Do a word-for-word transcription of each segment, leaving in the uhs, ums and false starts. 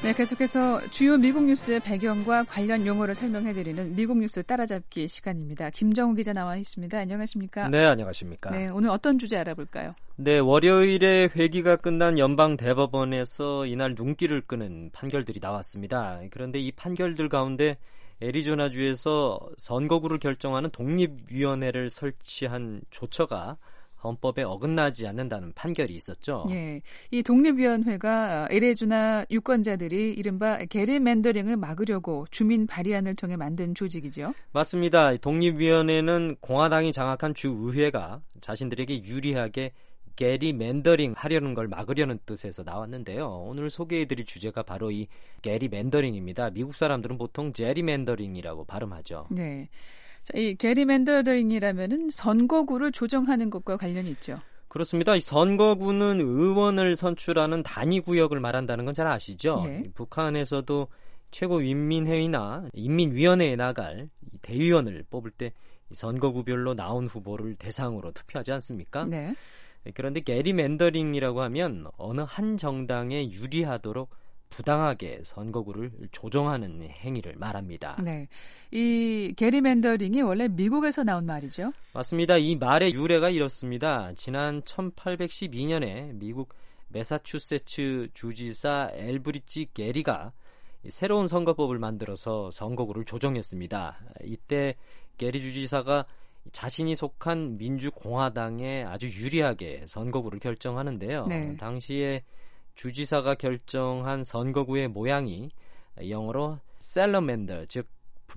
네, 계속해서 주요 미국 뉴스의 배경과 관련 용어를 설명해드리는 미국 뉴스 따라잡기 시간입니다. 김정우 기자 나와 있습니다. 안녕하십니까? 네, 안녕하십니까? 네, 오늘 어떤 주제 알아볼까요? 네, 월요일에 회기가 끝난 연방 대법원에서 이날 눈길을 끄는 판결들이 나왔습니다. 그런데 이 판결들 가운데 애리조나주에서 선거구를 결정하는 독립위원회를 설치한 조처가 헌법에 어긋나지 않는다는 판결이 있었죠. 예, 이 독립위원회가 애리조나 유권자들이 이른바 게리맨더링을 막으려고 주민 발의안을 통해 만든 조직이죠. 맞습니다. 독립위원회는 공화당이 장악한 주의회가 자신들에게 유리하게 게리맨더링 하려는 걸 막으려는 뜻에서 나왔는데요. 오늘 소개해드릴 주제가 바로 이 게리맨더링입니다. 미국 사람들은 보통 제리맨더링이라고 발음하죠. 네. 이 게리맨더링이라면은 선거구를 조정하는 것과 관련이 있죠. 그렇습니다. 이 선거구는 의원을 선출하는 단위구역을 말한다는 건 잘 아시죠? 네. 북한에서도 최고인민회의나 인민위원회에 나갈 대의원을 뽑을 때 선거구별로 나온 후보를 대상으로 투표하지 않습니까? 네. 그런데 게리맨더링이라고 하면 어느 한 정당에 유리하도록 부당하게 선거구를 조정하는 행위를 말합니다. 네, 이 게리맨더링이 원래 미국에서 나온 말이죠? 맞습니다. 이 말의 유래가 이렇습니다. 지난 천팔백십이 년에 미국 매사추세츠 주지사 엘브리지 게리가 새로운 선거법을 만들어서 선거구를 조정했습니다. 이때 게리 주지사가 자신이 속한 민주공화당에 아주 유리하게 선거구를 결정하는데요. 네. 당시에 주지사가 결정한 선거구의 모양이 영어로 셀러맨더, 즉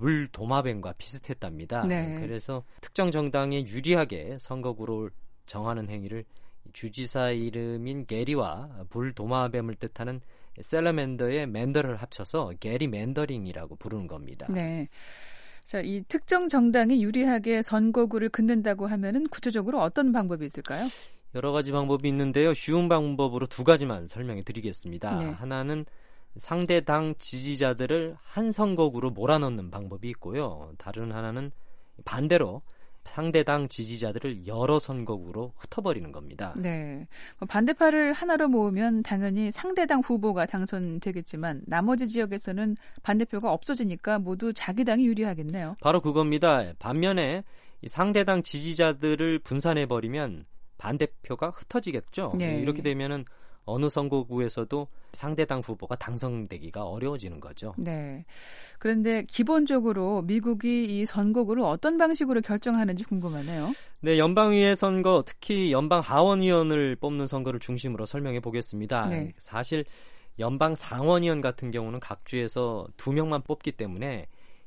불도마뱀과 비슷했답니다. 네. 그래서 특정 정당에 유리하게 선거구를 정하는 행위를 주지사 이름인 게리와 불도마뱀을 뜻하는 셀러맨더의 맨더를 합쳐서 게리맨더링이라고 부르는 겁니다. 네. 자, 이 특정 정당이 유리하게 선거구를 긋는다고 하면은 구체적으로 어떤 방법이 있을까요? 여러 가지 방법이 있는데요. 쉬운 방법으로 두 가지만 설명해 드리겠습니다. 네. 하나는 상대 당 지지자들을 한 선거구로 몰아넣는 방법이 있고요. 다른 하나는 반대로 상대 당 지지자들을 여러 선거구로 흩어버리는 겁니다. 네. 반대파를 하나로 모으면 당연히 상대당 후보가 당선되겠지만 나머지 지역에서는 반대표가 없어지니까 모두 자기 당이 유리하겠네요. 바로 그겁니다. 반면에 상대당 지지자들을 분산해버리면 반대표가 흩어지겠죠. 네. 이렇게 되면은 어느 선거구에서도 상대당 후보가 당선되기가 어려워지는 거죠. 네. 그런데 기본적으로 미국이 이 선거구를 어떤 방식으로 결정하는지 궁금하네요. 네, 연방의회 선거, 특히 연방 하원의원을 뽑는 선거를 중심으로 설명해 보겠습니다. 네. 사실 연방 상원의원 같은 경우는 각 주에서 두 명만 뽑기 때문에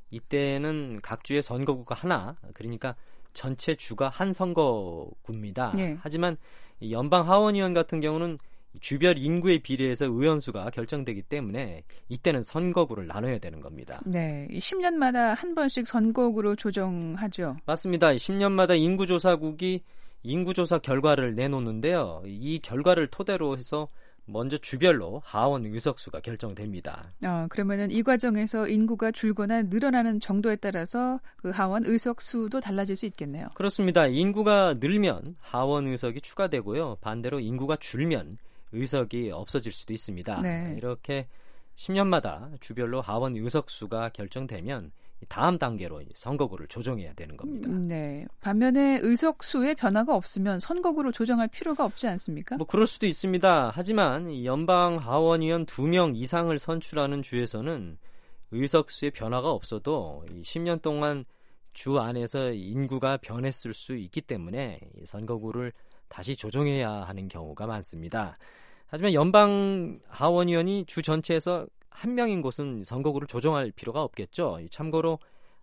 이때는 각 주의 선거구가 하나, 그러니까 전체 주가 한 선거구입니다. 네. 하지만 연방 하원의원 같은 경우는 주별 인구에 비례해서 의원수가 결정되기 때문에 이때는 선거구를 나눠야 되는 겁니다. 네, 십 년마다 한 번씩 선거구로 조정하죠. 맞습니다. 십 년마다 인구조사국이 인구조사 결과를 내놓는데요. 이 결과를 토대로 해서 먼저 주별로 하원 의석수가 결정됩니다. 어, 그러면은 이 과정에서 인구가 줄거나 늘어나는 정도에 따라서 그 하원 의석 수도 달라질 수 있겠네요. 그렇습니다. 인구가 늘면 하원 의석이 추가되고요. 반대로 인구가 줄면 의석이 없어질 수도 있습니다. 네. 이렇게 십 년마다 주별로 하원 의석수가 결정되면 다음 단계로 선거구를 조정해야 되는 겁니다. 네. 반면에 의석수의 변화가 없으면 선거구를 조정할 필요가 없지 않습니까? 뭐 그럴 수도 있습니다. 하지만 연방 하원의원 두 명 이상을 선출하는 주에서는 의석수의 변화가 없어도 십 년 동안 주 안에서 인구가 변했을 수 있기 때문에 선거구를 다시 조정해야 하는 경우가 많습니다. 하지만 연방 하원의원이 주 전체에서 한 명인 곳은 선거구를 조정할 필요가 없겠죠. 참고로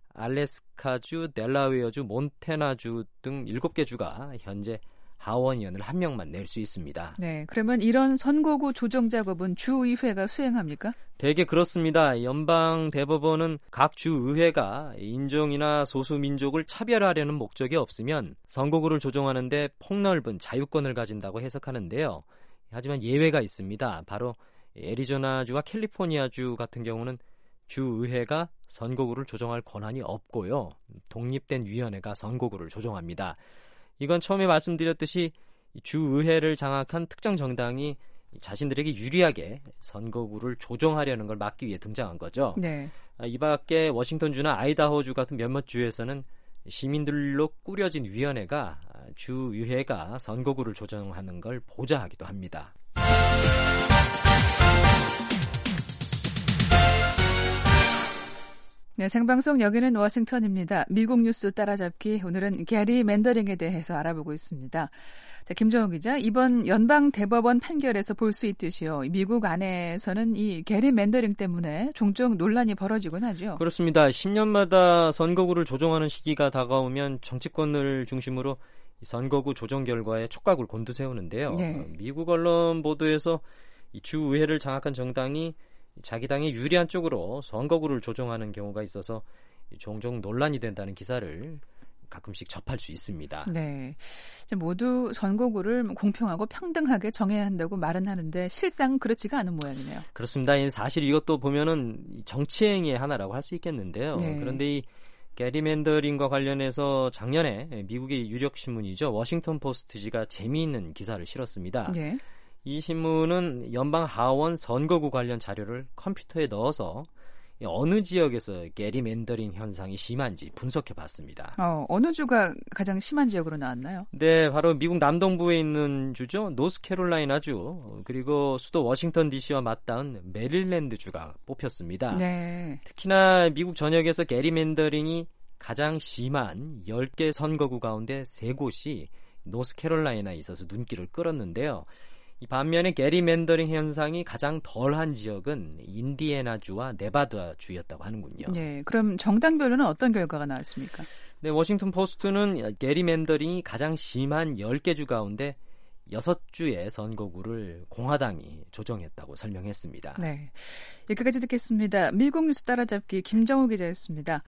알래스카주, 델라웨어주, 몬태나주 등 일곱 개 주가 현재 하원의원을 한 명만 낼 수 있습니다. 네, 그러면 이런 선거구 조정 작업은 주의회가 수행합니까? 대개 그렇습니다. 연방 대법원은 각 주의회가 인종이나 소수민족을 차별하려는 목적이 없으면 선거구를 조정하는데 폭넓은 자유권을 가진다고 해석하는데요. 하지만 예외가 있습니다. 바로 애리조나주와 캘리포니아주 같은 경우는 주의회가 선거구를 조정할 권한이 없고요. 독립된 위원회가 선거구를 조정합니다. 이건 처음에 말씀드렸듯이 주의회를 장악한 특정 정당이 자신들에게 유리하게 선거구를 조정하려는 걸 막기 위해 등장한 거죠. 네. 이 밖에 워싱턴주나 아이다호주 같은 몇몇 주에서는 시민들로 꾸려진 위원회가 주의회가 선거구를 조정하는 걸 보좌하기도 합니다. 네, 생방송 여기는 워싱턴입니다. 미국 뉴스 따라잡기, 오늘은 게리 맨더링에 대해서 알아보고 있습니다. 자, 김정우 기자, 이번 연방 대법원 판결에서 볼 수 있듯이요, 미국 안에서는 이 게리 맨더링 때문에 종종 논란이 벌어지곤 하죠. 그렇습니다. 십 년마다 선거구를 조정하는 시기가 다가오면 정치권을 중심으로 선거구 조정 결과에 촉각을 곤두세우는데요. 네. 미국 언론 보도에서 이 주의회를 장악한 정당이 자기 당에 유리한 쪽으로 선거구를 조정하는 경우가 있어서 종종 논란이 된다는 기사를 가끔씩 접할 수 있습니다. 네, 모두 선거구를 공평하고 평등하게 정해야 한다고 말은 하는데 실상 그렇지가 않은 모양이네요. 그렇습니다. 사실 이것도 보면은 정치행위의 하나라고 할 수 있겠는데요. 네. 그런데 이 게리 맨더링과 관련해서 작년에 미국의 유력 신문이죠, 워싱턴 포스트지가 재미있는 기사를 실었습니다. 네. 이 신문은 연방 하원 선거구 관련 자료를 컴퓨터에 넣어서 어느 지역에서 게리 맨더링 현상이 심한지 분석해봤습니다. 어, 어느 주가 가장 심한 지역으로 나왔나요? 네, 바로 미국 남동부에 있는 주죠. 노스캐롤라이나주, 그리고 수도 워싱턴 디씨와 맞닿은 메릴랜드주가 뽑혔습니다. 네. 특히나 미국 전역에서 게리 맨더링이 가장 심한 열 개 선거구 가운데 세 곳이 노스캐롤라이나에 있어서 눈길을 끌었는데요. 이 반면에 게리 맨더링 현상이 가장 덜한 지역은 인디애나주와 네바다주였다고 하는군요. 네, 그럼 정당별로는 어떤 결과가 나왔습니까? 네, 워싱턴 포스트는 게리 맨더링이 가장 심한 열 개 주 가운데 여섯 주의 선거구를 공화당이 조정했다고 설명했습니다. 네, 여기까지 듣겠습니다. 미국 뉴스 따라잡기 김정우 기자였습니다.